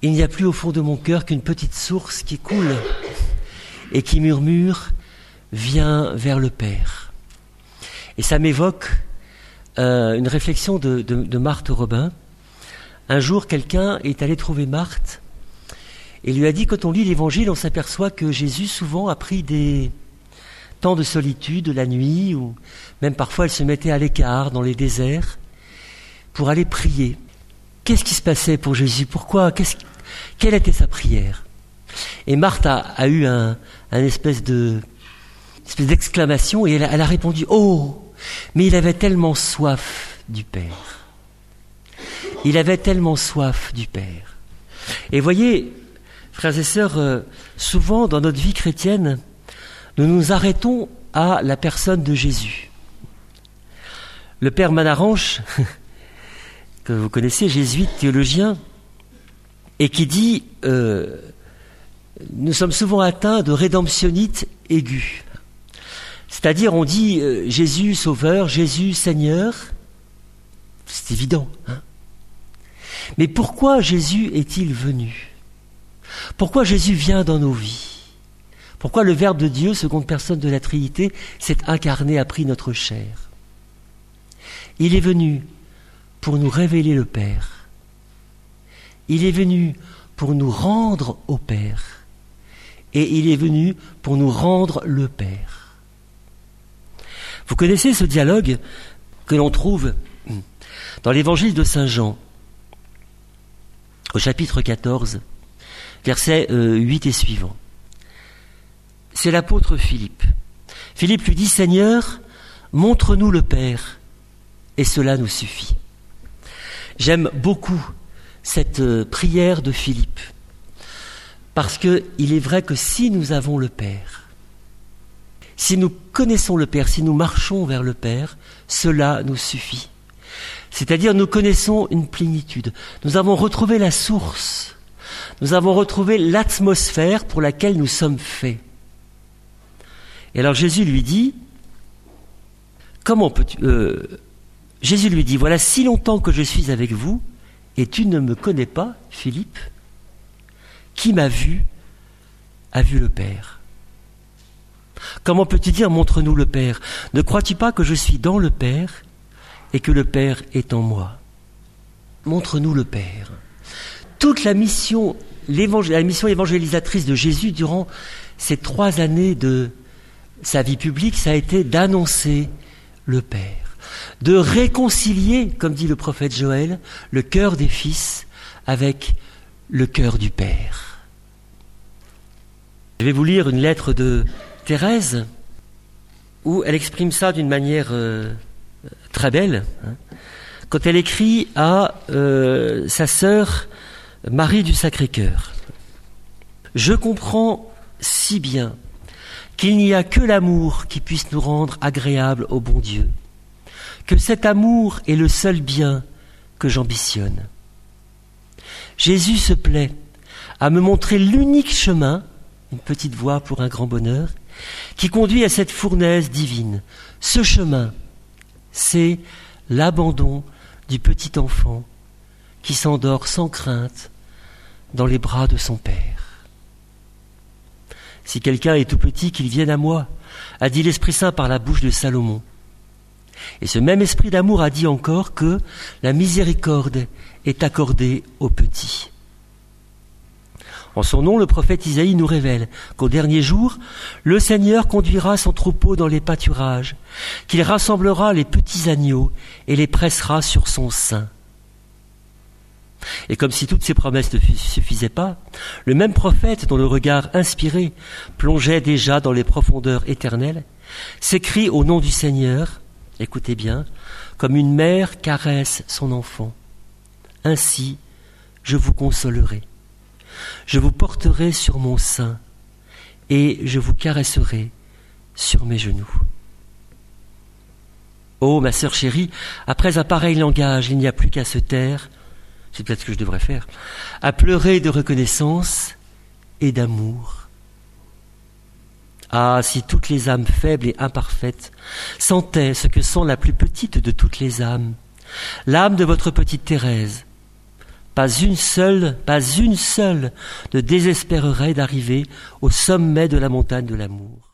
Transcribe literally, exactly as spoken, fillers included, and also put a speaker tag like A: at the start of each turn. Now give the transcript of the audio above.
A: il n'y a plus au fond de mon cœur qu'une petite source qui coule et qui murmure « Viens vers le Père ». Et ça m'évoque euh, une réflexion de, de, de Marthe Robin. Un jour, quelqu'un est allé trouver Marthe et lui a dit, quand on lit l'Évangile, on s'aperçoit que Jésus souvent a pris des temps de solitude la nuit, ou même parfois elle se mettait à l'écart dans les déserts pour aller prier. Qu'est-ce qui se passait pour Jésus? Pourquoi? Qu'est-ce, quelle était sa prière? Et Marthe a, a eu un, un espèce de, une espèce d'exclamation et elle a, elle a répondu, oh, mais il avait tellement soif du Père. Il avait tellement soif du Père. Et voyez, frères et sœurs, euh, souvent dans notre vie chrétienne, nous nous arrêtons à la personne de Jésus. Le père Manaranche, que vous connaissez, jésuite, théologien, et qui dit euh, « Nous sommes souvent atteints de rédemptionnite aiguë ». C'est-à-dire, on dit euh, « Jésus Sauveur, Jésus Seigneur », c'est évident, hein. Mais pourquoi Jésus est-il venu? Pourquoi Jésus vient dans nos vies? Pourquoi le Verbe de Dieu, seconde personne de la Trinité, s'est incarné, a pris notre chair? Il est venu pour nous révéler le Père. Il est venu pour nous rendre au Père. Et il est venu pour nous rendre le Père. Vous connaissez ce dialogue que l'on trouve dans l'Évangile de Saint Jean, au chapitre quatorze, versets huit et suivants. C'est l'apôtre Philippe. Philippe lui dit, « Seigneur, montre-nous le Père, et cela nous suffit. » J'aime beaucoup cette euh, prière de Philippe, parce qu'il est vrai que si nous avons le Père, si nous connaissons le Père, si nous marchons vers le Père, cela nous suffit. C'est-à-dire, nous connaissons une plénitude. Nous avons retrouvé la source. Nous avons retrouvé l'atmosphère pour laquelle nous sommes faits. Et alors Jésus lui dit, comment peux-tu... Euh, Jésus lui dit, voilà si longtemps que je suis avec vous, et tu ne me connais pas, Philippe. Qui m'a vu, a vu le Père. Comment peux-tu dire, montre-nous le Père? Ne crois-tu pas que je suis dans le Père et que le Père est en moi? Montre-nous le Père. Toute la mission, la mission évangélisatrice de Jésus durant ces trois années de sa vie publique, ça a été d'annoncer le Père, de réconcilier, comme dit le prophète Joël, le cœur des fils avec le cœur du Père. Je vais vous lire une lettre de Thérèse où elle exprime ça d'une manière euh, très belle, hein, quand elle écrit à euh, sa sœur Marie du Sacré-Cœur. « Je comprends si bien qu'il n'y a que l'amour qui puisse nous rendre agréables au bon Dieu, que cet amour est le seul bien que j'ambitionne. Jésus se plaît à me montrer l'unique chemin, une petite voie pour un grand bonheur, qui conduit à cette fournaise divine. Ce chemin, c'est l'abandon du petit enfant qui s'endort sans crainte dans les bras de son Père. Si quelqu'un est tout petit, qu'il vienne à moi, a dit l'Esprit Saint par la bouche de Salomon. Et ce même esprit d'amour a dit encore que la miséricorde est accordée aux petits. En son nom, le prophète Isaïe nous révèle qu'au dernier jour, le Seigneur conduira son troupeau dans les pâturages, qu'il rassemblera les petits agneaux et les pressera sur son sein. Et comme si toutes ces promesses ne suffisaient pas, le même prophète dont le regard inspiré plongeait déjà dans les profondeurs éternelles, s'écrie au nom du Seigneur, écoutez bien, comme une mère caresse son enfant. Ainsi, je vous consolerai. Je vous porterai sur mon sein et je vous caresserai sur mes genoux. Oh, ma sœur chérie, après un pareil langage, il n'y a plus qu'à se taire, c'est peut-être ce que je devrais faire, à pleurer de reconnaissance et d'amour. Ah, si toutes les âmes faibles et imparfaites sentaient ce que sent la plus petite de toutes les âmes, l'âme de votre petite Thérèse, Pas une seule, pas une seule ne désespérerait d'arriver au sommet de la montagne de l'amour.